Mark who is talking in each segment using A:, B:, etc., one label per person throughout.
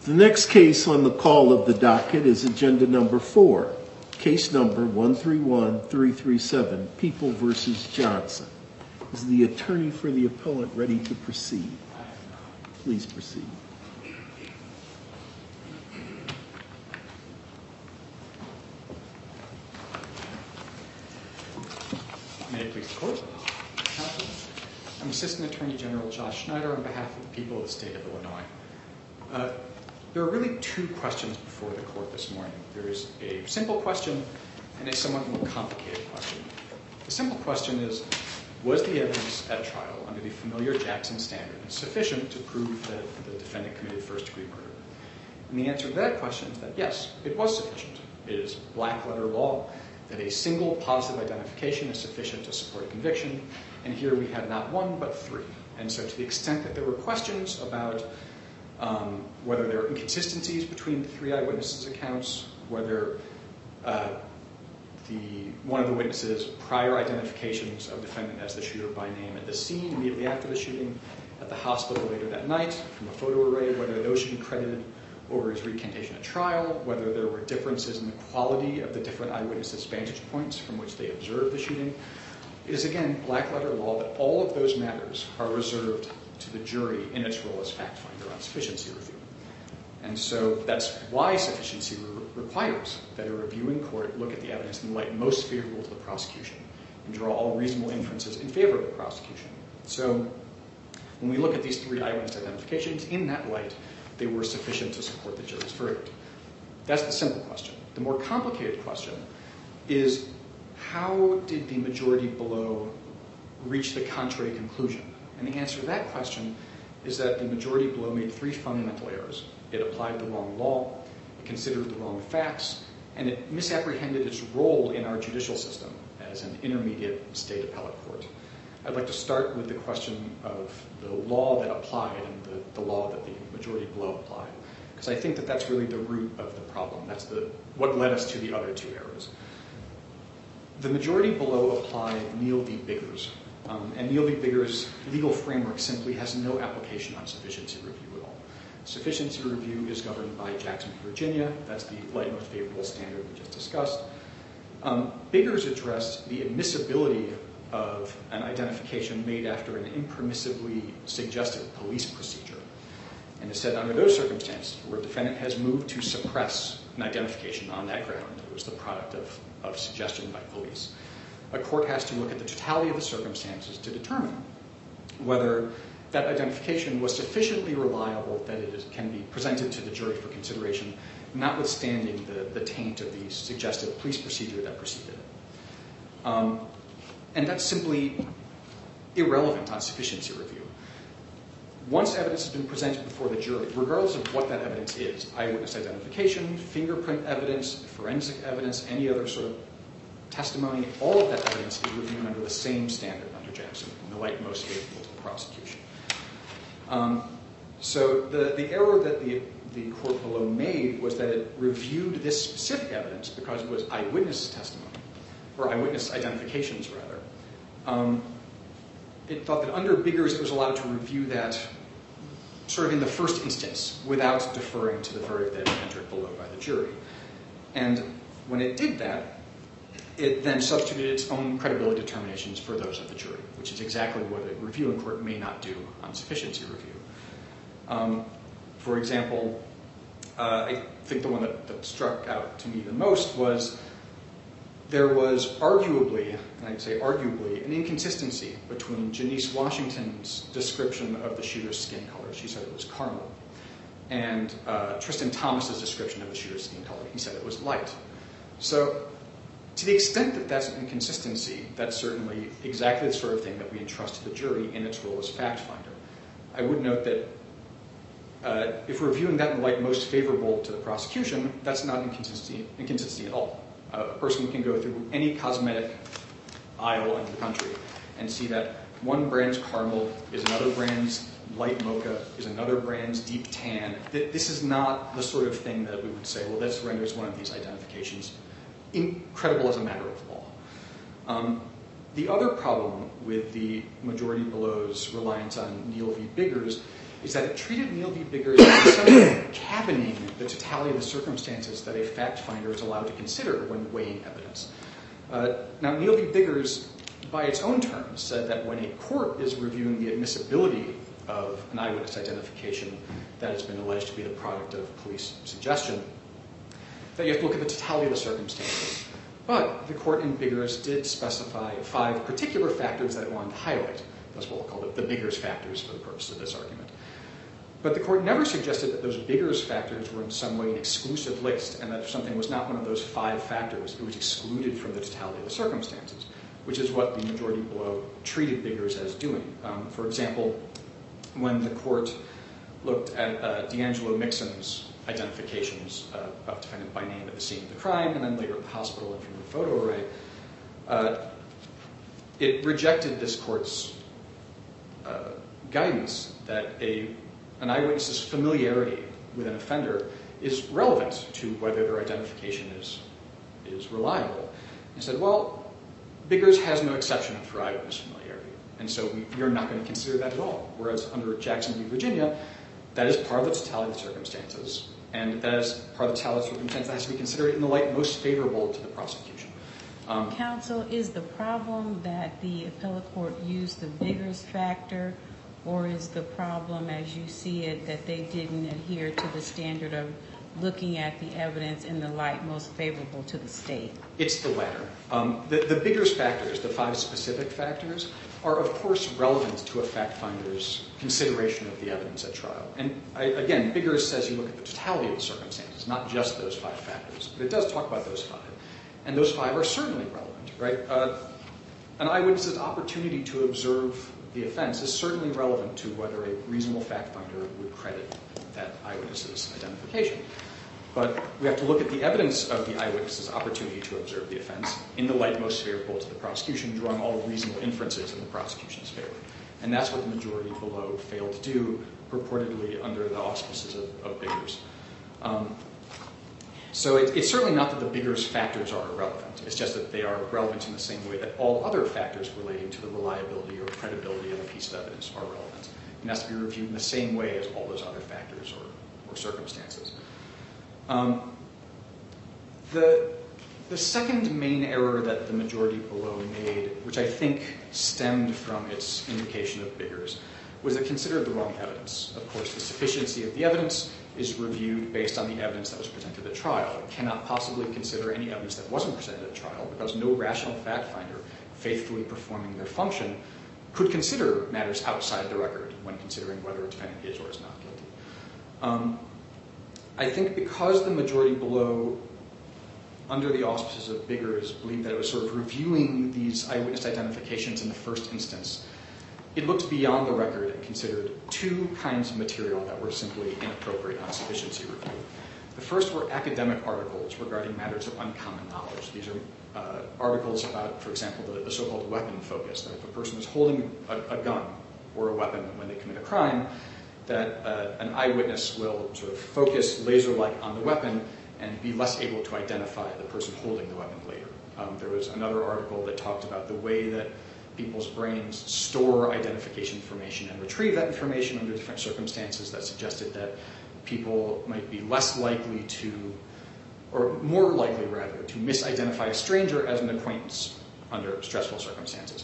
A: The next case on the call of the docket is agenda number 4, case number 131337, People v. Johnson. Is the attorney for the appellant ready to proceed? Please proceed.
B: May it please the court. Counsel. I'm Assistant Attorney General Josh Schneider on behalf of the people of the state of Illinois. There are really two questions before the court this morning. There is a simple question and a somewhat more complicated question. The simple question is, was the evidence at trial under the familiar Jackson standard sufficient to prove that the defendant committed first-degree murder? And the answer to that question is that yes, it was sufficient. It is black-letter law that a single positive identification is sufficient to support a conviction, and here we had not one but 3. And so to the extent that there were questions about whether there are inconsistencies between the 3 eyewitnesses' accounts, whether one of the witnesses' prior identifications of the defendant as the shooter by name at the scene immediately after the shooting, at the hospital later that night from a photo array, whether those should be credited over his recantation at trial, whether there were differences in the quality of the different eyewitnesses' vantage points from which they observed the shooting. It is, again, black-letter law that all of those matters are reserved to the jury in its role as fact-finder on sufficiency review. And so that's why sufficiency requires that a reviewing court look at the evidence in the light most favorable to the prosecution and draw all reasonable inferences in favor of the prosecution. So when we look at these 3 eyewitness identifications, in that light, they were sufficient to support the jury's verdict. That's the simple question. The more complicated question is, how did the majority below reach the contrary conclusion? And the answer to that question is that the majority below made 3 fundamental errors. It applied the wrong law, it considered the wrong facts, and it misapprehended its role in our judicial system as an intermediate state appellate court. I'd like to start with the question of the law that applied and the law that the majority below applied, because I think that that's really the root of the problem. That's what led us to the other 2 errors. The majority below applied Neal v. Biggers, and Neal v. Biggers' legal framework simply has no application on sufficiency review at all. Sufficiency review is governed by Jackson, Virginia. That's the light most favorable standard we just discussed. Biggers addressed the admissibility of an identification made after an impermissibly suggested police procedure. And it said under those circumstances, where a defendant has moved to suppress an identification on that ground, it was the product of suggestion by police, a court has to look at the totality of the circumstances to determine whether that identification was sufficiently reliable that it can be presented to the jury for consideration, notwithstanding the taint of the suggested police procedure that preceded it. And that's simply irrelevant on sufficiency review. Once evidence has been presented before the jury, regardless of what that evidence is, eyewitness identification, fingerprint evidence, forensic evidence, any other sort of testimony, all of that evidence is reviewed under the same standard under Jackson, in the light most favorable to the prosecution. So the error that the court below made was that it reviewed this specific evidence because it was eyewitness testimony, or eyewitness identifications, rather. It thought that under Biggers it was allowed to review that sort of in the first instance without deferring to the verdict that entered below by the jury. And when it did that, it then substituted its own credibility determinations for those of the jury, which is exactly what a reviewing court may not do on sufficiency review. For example, I think the one that struck out to me the most was there was arguably, and I'd say arguably, an inconsistency between Janice Washington's description of the shooter's skin color. She said it was caramel. And Tristan Thomas's description of the shooter's skin color. He said it was light. So to the extent that that's an inconsistency, that's certainly exactly the sort of thing that we entrust to the jury in its role as fact finder. I would note that if we're viewing that in the light most favorable to the prosecution, that's not inconsistency at all. A person can go through any cosmetic aisle in the country and see that one brand's caramel is another brand's light mocha, is another brand's deep tan. This is not the sort of thing that we would say, well, this renders one of these identifications incredible as a matter of law. The other problem with the majority below's reliance on Neal v. Biggers is that it treated Neal v. Biggers as something cabining the totality of the circumstances that a fact finder is allowed to consider when weighing evidence. Now, Neal v. Biggers, by its own terms, said that when a court is reviewing the admissibility of an eyewitness identification that has been alleged to be the product of police suggestion, that you have to look at the totality of the circumstances. But the court in Biggers did specify 5 particular factors that it wanted to highlight. That's what we'll call the Biggers factors for the purpose of this argument. But the court never suggested that those Biggers factors were in some way an exclusive list, and that if something was not one of those 5 factors, it was excluded from the totality of the circumstances, which is what the majority below treated Biggers as doing. For example, when the court looked at D'Angelo Mixon's identifications of defendant by name at the scene of the crime, and then later at the hospital and from the photo array, it rejected this court's guidance that an eyewitness's familiarity with an offender is relevant to whether their identification is reliable. And said, well, Biggers has no exception for eyewitness familiarity, and so we're not going to consider that at all. Whereas under Jackson v. Virginia, that is part of the totality of the circumstances, and that is part of the totality of the circumstances that has to be considered in the light most favorable to the prosecution.
C: Counsel, is the problem that the appellate court used the Biggers factor, or is the problem, as you see it, that they didn't adhere to the standard of looking at the evidence in the light most favorable to the state?
B: It's the latter. The Biggers factors, the 5 specific factors, are of course relevant to a fact finder's consideration of the evidence at trial. And again, Biggers says you look at the totality of the circumstances, not just those 5 factors. But it does talk about those 5. And those 5 are certainly relevant, right? An eyewitness's opportunity to observe the offense is certainly relevant to whether a reasonable fact finder would credit that eyewitness's identification. But we have to look at the evidence of the eyewitness's opportunity to observe the offense in the light most favorable to the prosecution, drawing all reasonable inferences in the prosecution's favor. And that's what the majority below failed to do, purportedly under the auspices of Biggers. So it's certainly not that the Biggers factors are irrelevant. It's just that they are relevant in the same way that all other factors relating to the reliability or credibility of a piece of evidence are relevant. It has to be reviewed in the same way as all those other factors or circumstances. The second main error that the majority below made, which I think stemmed from its indication of Biggers, was it considered the wrong evidence. Of course, the sufficiency of the evidence is reviewed based on the evidence that was presented at trial. It cannot possibly consider any evidence that wasn't presented at trial because no rational fact finder faithfully performing their function could consider matters outside the record when considering whether a defendant is or is not guilty. I think because the majority below, under the auspices of Biggers, believed that it was sort of reviewing these eyewitness identifications in the first instance, it looked beyond the record and considered 2 kinds of material that were simply inappropriate on sufficiency review. The first were academic articles regarding matters of uncommon knowledge. These are articles about, for example, the so-called weapon focus, that if a person is holding a gun or a weapon when they commit a crime, that an eyewitness will sort of focus laser-like on the weapon and be less able to identify the person holding the weapon later. There was another article that talked about the way that people's brains store identification information and retrieve that information under different circumstances that suggested that people might be less likely to, or more likely rather, to misidentify a stranger as an acquaintance under stressful circumstances.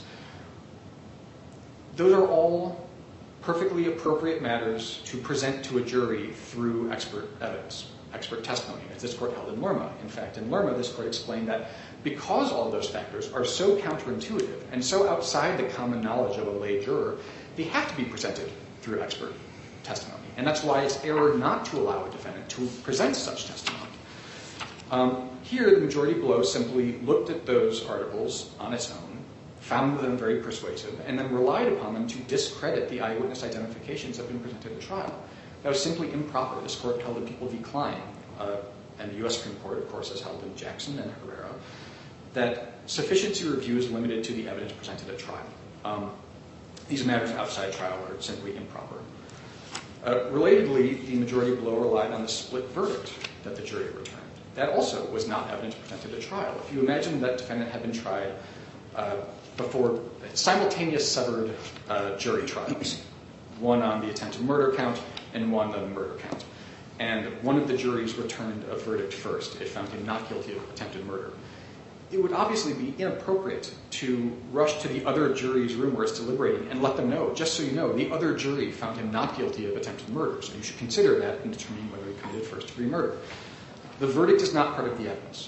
B: Those are all perfectly appropriate matters to present to a jury through expert evidence, expert testimony, as this court held in Lerma. In fact, in Lerma, this court explained that because all of those factors are so counterintuitive and so outside the common knowledge of a lay juror, they have to be presented through expert testimony. And that's why it's error not to allow a defendant to present such testimony. Here, the majority below simply looked at those articles on its own, found them very persuasive, and then relied upon them to discredit the eyewitness identifications that had been presented at trial. That was simply improper. This court held in People v. Klein, and the U.S. Supreme Court, of course, has held in Jackson and Herrera, that sufficiency review is limited to the evidence presented at trial. These matters outside trial are simply improper. Relatedly, the majority below relied on the split verdict that the jury returned. That also was not evidence presented at trial. If you imagine that defendant had been tried before simultaneous severed jury trials, one on the attempted murder count and one on the murder count. And one of the juries returned a verdict first. It found him not guilty of attempted murder. It would obviously be inappropriate to rush to the other jury's room where it's deliberating and let them know, just so you know, the other jury found him not guilty of attempted murder, so you should consider that in determining whether he committed first-degree murder. The verdict is not part of the evidence.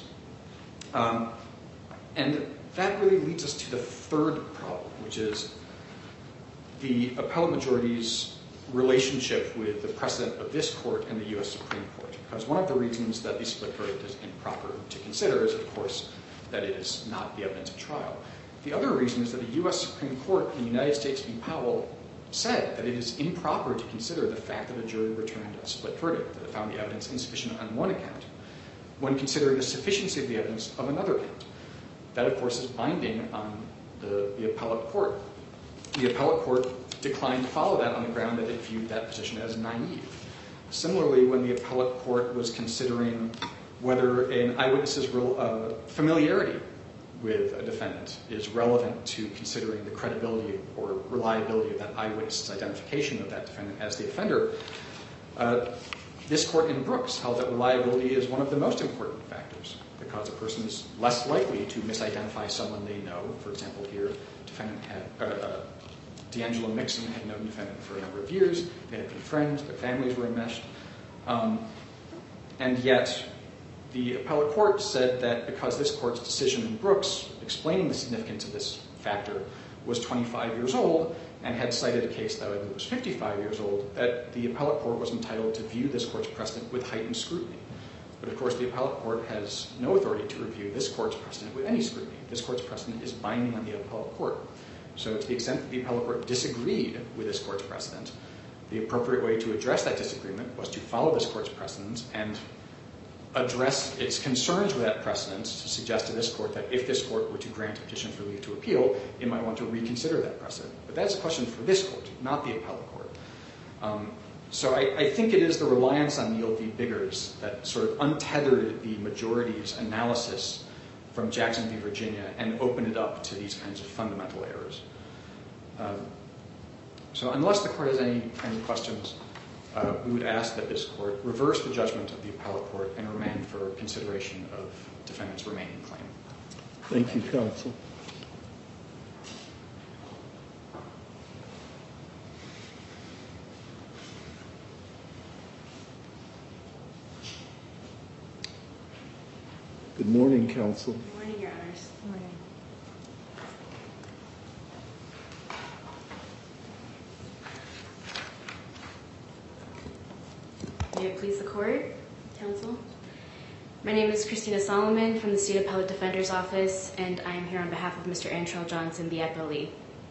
B: And that really leads us to the third problem, which is the appellate majority's relationship with the precedent of this court and the U.S. Supreme Court. Because one of the reasons that the split verdict is improper to consider is, of course, that it is not the evidence of trial. The other reason is that the U.S. Supreme Court in the United States v. Powell said that it is improper to consider the fact that a jury returned a split verdict, that it found the evidence insufficient on one account, when considering the sufficiency of the evidence of another account. That, of course, is binding on the appellate court. The appellate court declined to follow that on the ground that it viewed that position as naive. Similarly, when the appellate court was considering whether an eyewitness's familiarity with a defendant is relevant to considering the credibility or reliability of that eyewitness's identification of that defendant as the offender, this court in Brooks held that reliability is one of the most important factors, because a person is less likely to misidentify someone they know. For example, here, D'Angelo Mixon had known the defendant for a number of years. They had been friends. Their families were enmeshed. And yet, the appellate court said that because this court's decision in Brooks explaining the significance of this factor was 25 years old and had cited a case that I believe was 55 years old, that the appellate court was entitled to view this court's precedent with heightened scrutiny. But of course, the appellate court has no authority to review this court's precedent with any scrutiny. This court's precedent is binding on the appellate court. So to the extent that the appellate court disagreed with this court's precedent, the appropriate way to address that disagreement was to follow this court's precedent and address its concerns with that precedent to suggest to this court that if this court were to grant a petition for leave to appeal, it might want to reconsider that precedent. But that's a question for this court, not the appellate court. So I think it is the reliance on Neal v. Biggers that sort of untethered the majority's analysis from Jackson v. Virginia and opened it up to these kinds of fundamental errors. So unless the court has any questions, we would ask that this court reverse the judgment of the appellate court and remand for consideration of defendant's remaining claim.
A: Thank you, counsel. Good morning, counsel.
D: Good morning, Your Honors.
C: Good morning.
D: May it please the court, counsel. My name is Christina Solomon from the State Appellate Defender's Office, and I am here on behalf of Mr. Antrell Johnson, the appellee.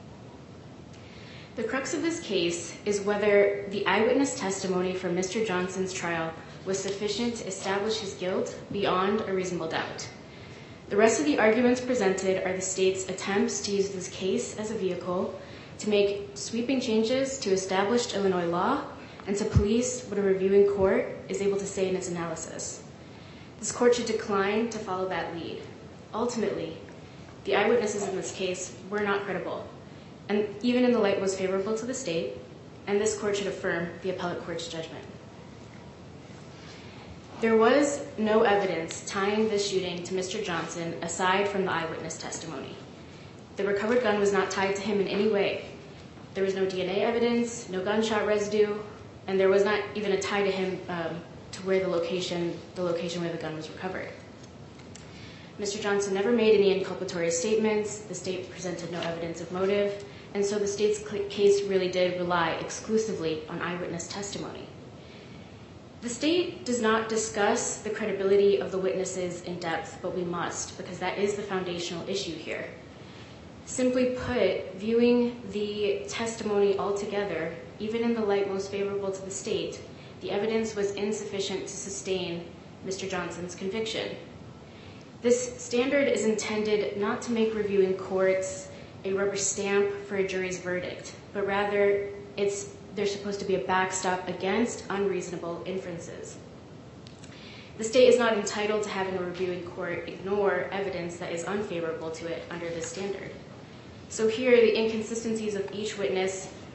D: The crux of this case is whether the eyewitness testimony from Mr. Johnson's trial was sufficient to establish his guilt beyond a reasonable doubt. The rest of the arguments presented are the state's attempts to use this case as a vehicle to make sweeping changes to established Illinois law and to police what a reviewing court is able to say in its analysis. This court should decline to follow that lead. Ultimately, the eyewitnesses in this case were not credible, and even in the light most favorable to the state, and this court should affirm the appellate court's judgment. There was no evidence tying this shooting to Mr. Johnson aside from the eyewitness testimony. The recovered gun was not tied to him in any way. There was no DNA evidence, no gunshot residue, and there was not even a tie to him to where the location where the gun was recovered. Mr. Johnson never made any inculpatory statements. The state presented no evidence of motive, and so the state's case really did rely exclusively on eyewitness testimony. The state does not discuss the credibility of the witnesses in depth, but we must, because that is the foundational issue here. Simply put, viewing the testimony altogether, even in the light most favorable to the state, the evidence was insufficient to sustain Mr. Johnson's conviction. This standard is intended not to make reviewing courts a rubber stamp for a jury's verdict, but rather they're supposed to be a backstop against unreasonable inferences. The state is not entitled to having a reviewing court ignore evidence that is unfavorable to it under this standard. So here, the inconsistencies of each witness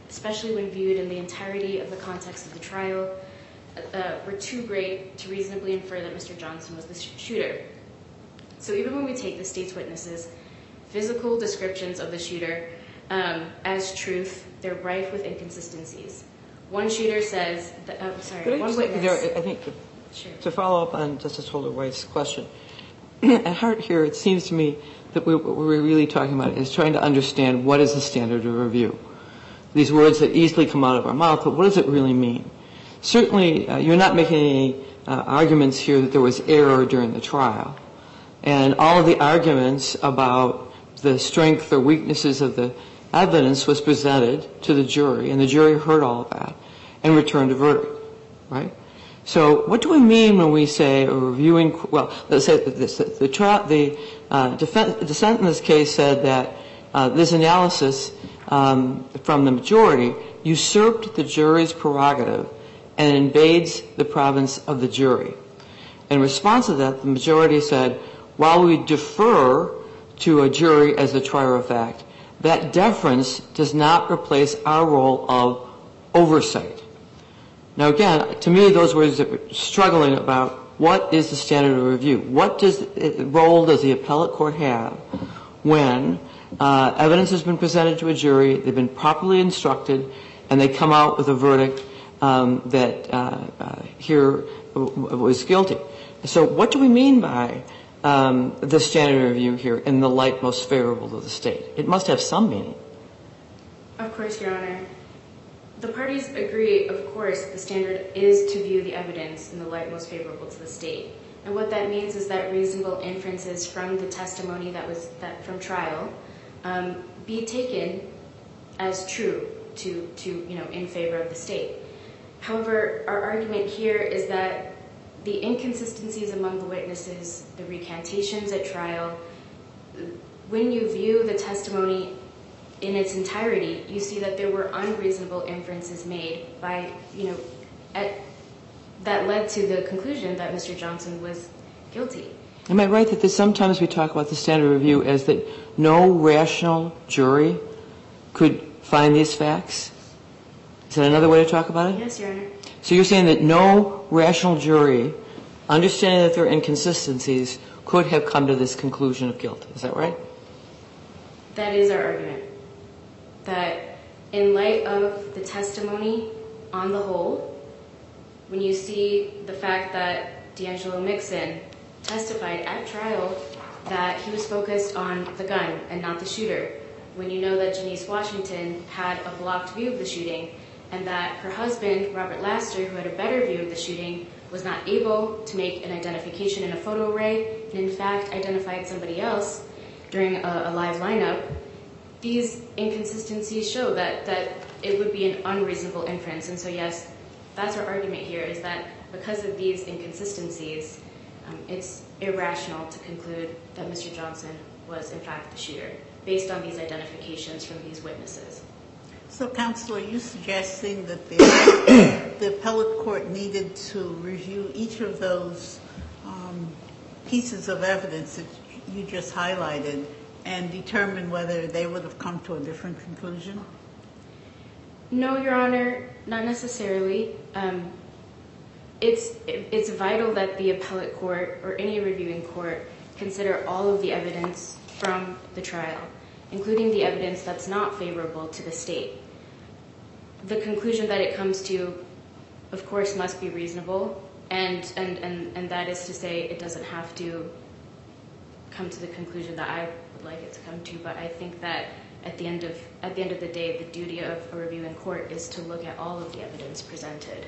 D: especially when viewed in the entirety of the context of the trial, were too great to reasonably infer that Mr. Johnson was the shooter. So even when we take the state's witnesses' physical descriptions of the shooter as truth, they're rife with inconsistencies. One shooter says, one witness...
E: I think
D: Sure.
E: to follow up on Justice Holder-White's question, at heart here, it seems to me that what we're really talking about is trying to understand what is the standard of review. These words that easily come out of our mouth, but what does it really mean? Certainly, you're not making any arguments here that there was error during the trial. And all of the arguments about the strength or weaknesses of the evidence was presented to the jury, and the jury heard all of that and returned a verdict, right? So what do we mean when we say a reviewing, well, let's say this, the dissent in this case said that this analysis from the majority usurped the jury's prerogative and invades the province of the jury. In response to that, the majority said, while we defer to a jury as the trier of fact, that deference does not replace our role of oversight. Now, again, to me, those words that we're struggling about, what is the standard of review? What role does the appellate court have when evidence has been presented to a jury, they've been properly instructed, and they come out with a verdict that here was guilty? So what do we mean by the standard of review here in the light most favorable to the state? It must have some meaning.
D: Of course, Your Honor. The parties agree, of course, the standard is to view the evidence in the light most favorable to the state. And what that means is that reasonable inferences from the testimony from trial be taken as true to in favor of the state. However, our argument here is that the inconsistencies among the witnesses, the recantations at trial, when you view the testimony in its entirety, you see that there were unreasonable inferences made by, that led to the conclusion that Mr. Johnson was guilty.
E: Am I right that sometimes we talk about the standard of review as that no rational jury could find these facts? Is that another way to talk about it?
D: Yes, Your Honor.
E: So you're saying that no rational jury, understanding that there are inconsistencies, could have come to this conclusion of guilt. Is that right?
D: That is our argument. That in light of the testimony on the whole, when you see the fact that D'Angelo Mixon testified at trial that he was focused on the gun and not the shooter, when you know that Janice Washington had a blocked view of the shooting, and that her husband, Robert Laster, who had a better view of the shooting, was not able to make an identification in a photo array, and in fact identified somebody else during a live lineup, these inconsistencies show that it would be an unreasonable inference. And so, yes, that's our argument here, is that because of these inconsistencies, it's irrational to conclude that Mr. Johnson was, in fact, the shooter, based on these identifications from these witnesses.
F: So, Counsel, are you suggesting that the appellate court needed to review each of those pieces of evidence that you just highlighted and determine whether they would have come to a different conclusion?
D: No, Your Honor, not necessarily. It's vital that the appellate court or any reviewing court consider all of the evidence from the trial, including the evidence that's not favorable to the state. The conclusion that it comes to, of course, must be reasonable, and that is to say it doesn't have to come to the conclusion that I would like it to come to, but I think that at the end of the day, the duty of a reviewing court is to look at all of the evidence presented.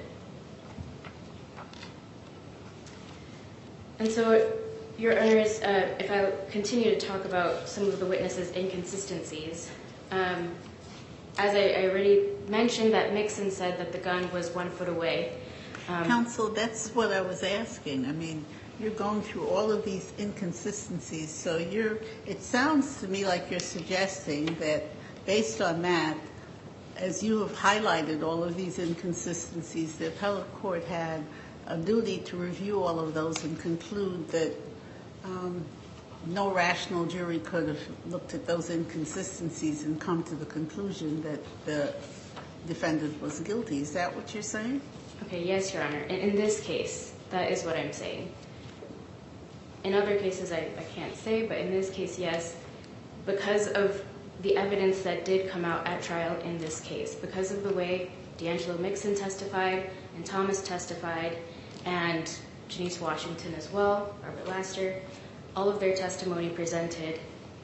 D: And so, Your Honors, if I continue to talk about some of the witnesses' inconsistencies, as I already mentioned, that Mixon said that the gun was 1 foot away.
F: Counsel, that's what I was asking. I mean, you're going through all of these inconsistencies, so it sounds to me like you're suggesting that based on that, as you have highlighted all of these inconsistencies, the appellate court had a duty to review all of those and conclude that no rational jury could have looked at those inconsistencies and come to the conclusion that the defendant was guilty. Is that what you're saying?
D: Okay, yes, Your Honor. In this case, that is what I'm saying. In other cases, I can't say, but in this case, yes, because of the evidence that did come out at trial in this case, because of the way D'Angelo Mixon testified and Thomas testified, and Janice Washington as well, Robert Laster, all of their testimony presented,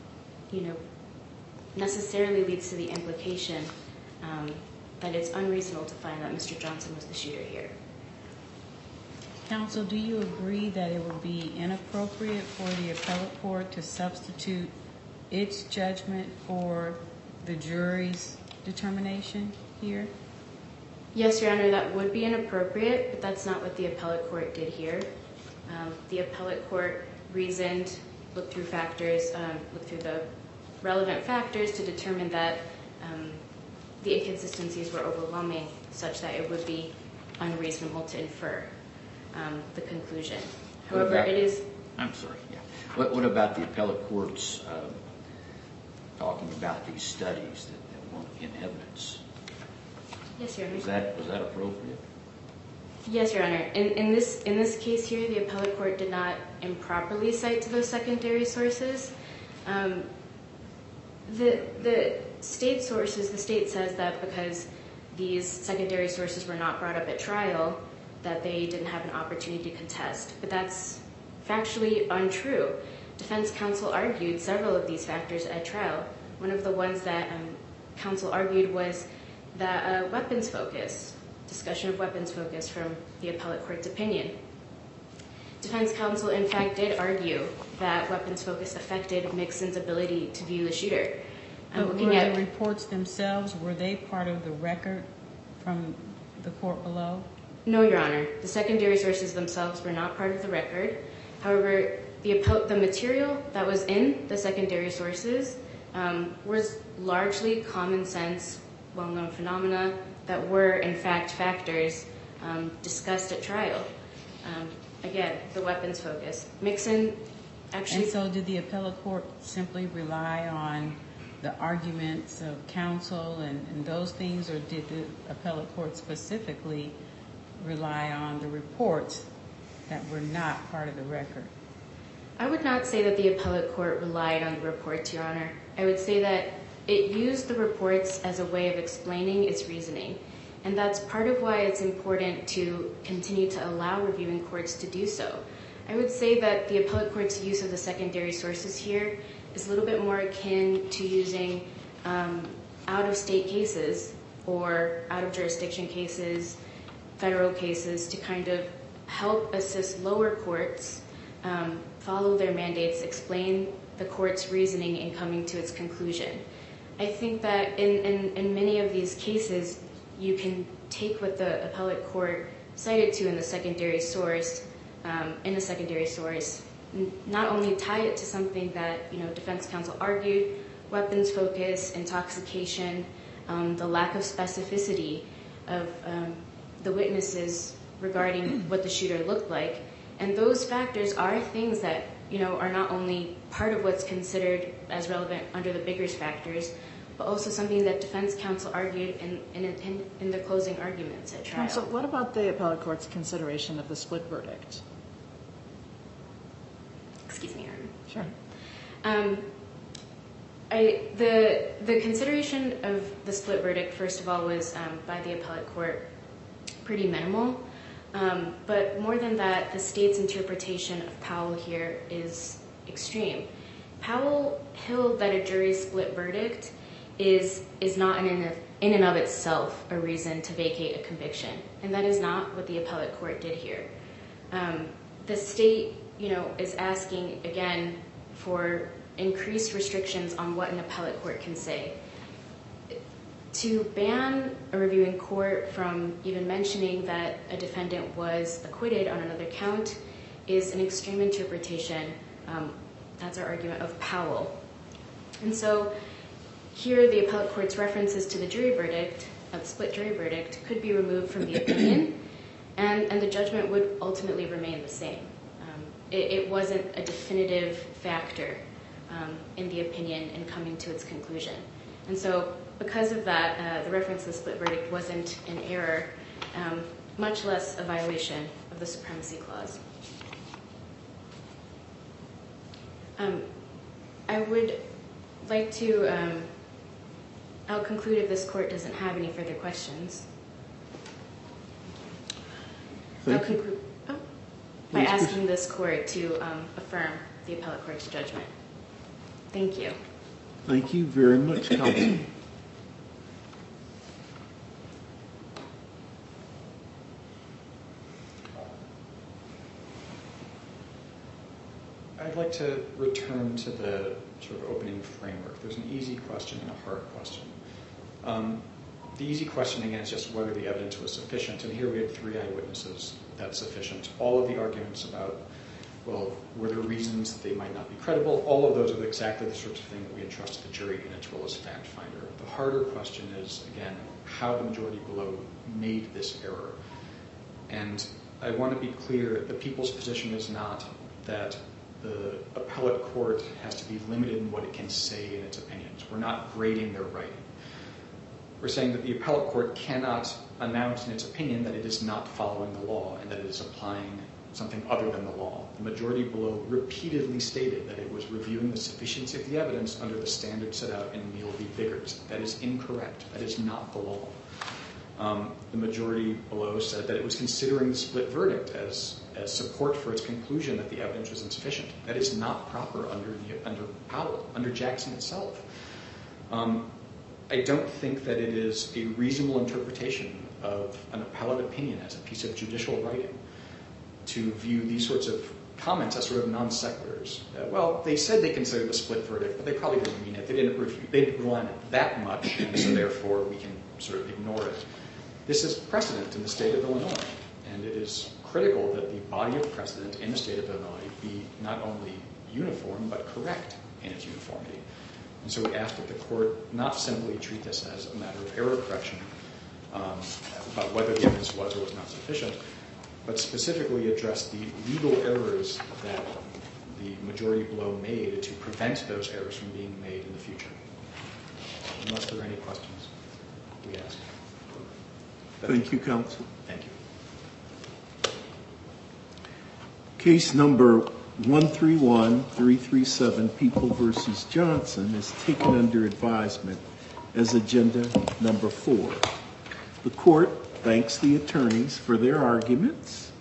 D: necessarily leads to the implication that it's unreasonable to find that Mr. Johnson was the shooter here.
C: Counsel, do you agree that it would be inappropriate for the appellate court to substitute its judgment for the jury's determination here?
D: Yes, Your Honor, that would be inappropriate, but that's not what the appellate court did here. The appellate court reasoned, looked through the relevant factors to determine that the inconsistencies were overwhelming, such that it would be unreasonable to infer the conclusion. However, it is...
G: I'm sorry, yeah. What about the appellate courts talking about these studies that weren't in evidence?
D: Yes, Your Honor.
G: Was that appropriate? Yes,
D: Your Honor. In this case here, the appellate court did not improperly cite to those secondary sources. The state sources, the state says that because these secondary sources were not brought up at trial, that they didn't have an opportunity to contest. But that's factually untrue. Defense counsel argued several of these factors at trial. One of the ones that counsel argued was that weapons focus, discussion of weapons focus from the appellate court's opinion. Defense counsel, in fact, did argue that weapons focus affected Mixon's ability to view the shooter.
C: But were the reports themselves, were they part of the record from the court below?
D: No, Your Honor. The secondary sources themselves were not part of the record. However, the material that was in the secondary sources was largely common sense, well-known phenomena that were, in fact, factors discussed at trial. Again, the weapons focus. Mixon actually...
C: And so did the appellate court simply rely on the arguments of counsel and those things, or did the appellate court specifically rely on the reports that were not part of the record?
D: I would not say that the appellate court relied on the reports, Your Honor. I would say that it used the reports as a way of explaining its reasoning. And that's part of why it's important to continue to allow reviewing courts to do so. I would say that the appellate court's use of the secondary sources here is a little bit more akin to using out-of-state cases or out-of-jurisdiction cases, federal cases, to kind of help assist lower courts follow their mandates, explain the court's reasoning in coming to its conclusion. I think that in many of these cases, you can take what the appellate court cited to in the secondary source, not only tie it to something that defense counsel argued, weapons focus, intoxication, the lack of specificity of the witnesses regarding what the shooter looked like. And those factors are things that are not only part of what's considered as relevant under the Biggers factors, but also something that defense counsel argued in the closing arguments at trial.
H: Counsel, what about the appellate court's consideration of the split verdict?
D: Excuse me, Your
H: Sure.
D: Honor. The consideration of the split verdict, first of all, was by the appellate court pretty minimal. But more than that, the state's interpretation of Powell here is extreme. Powell held that a jury's split verdict is not in and of itself a reason to vacate a conviction. And that is not what the appellate court did here. The state, is asking, again, for increased restrictions on what an appellate court can say. To ban a reviewing court from even mentioning that a defendant was acquitted on another count is an extreme interpretation. That's our argument of Powell. And so here the appellate court's references to the jury verdict, the split jury verdict, could be removed from the opinion, and the judgment would ultimately remain the same. It wasn't a definitive factor in the opinion in coming to its conclusion. And so because of that, the reference to the split verdict wasn't an error, much less a violation of the Supremacy Clause. I would like to, I'll conclude if this court doesn't have any further questions. I'll conclude by asking this court to affirm the appellate court's judgment. Thank you.
A: Thank you very much, counsel.
B: I'd like to return to the sort of opening framework. There's an easy question and a hard question. The easy question, again, is just whether the evidence was sufficient. And here we had 3 eyewitnesses. That's sufficient. All of the arguments about, well, were there reasons that they might not be credible? All of those are exactly the sorts of thing that we entrust the jury in its role as fact finder. The harder question is, again, how the majority below made this error. And I want to be clear, the people's position is not that the appellate court has to be limited in what it can say in its opinions. We're not grading their writing. We're saying that the appellate court cannot announce in its opinion that it is not following the law and that it is applying something other than the law. The majority below repeatedly stated that it was reviewing the sufficiency of the evidence under the standards set out in Neal v. Biggers. That is incorrect. That is not the law. The majority below said that it was considering the split verdict as support for its conclusion that the evidence was insufficient. That is not proper under Powell, under Jackson itself. I don't think that it is a reasonable interpretation of an appellate opinion as a piece of judicial writing to view these sorts of comments as sort of non sequiturs. Well, they said they considered the split verdict, but they probably didn't mean it. They didn't rely on it that much, and so therefore we can sort of ignore it. This is precedent in the state of Illinois, and it is critical that the body of precedent in the state of Illinois be not only uniform, but correct in its uniformity. And so we ask that the court not simply treat this as a matter of error correction about whether the evidence was or was not sufficient, but specifically address the legal errors that the majority below made to prevent those errors from being made in the future. Unless there are any questions, we ask.
A: Thank you, counsel.
B: Thank you.
A: Case number 131337, People v. Johnson, is taken under advisement as agenda number 4. The court thanks the attorneys for their arguments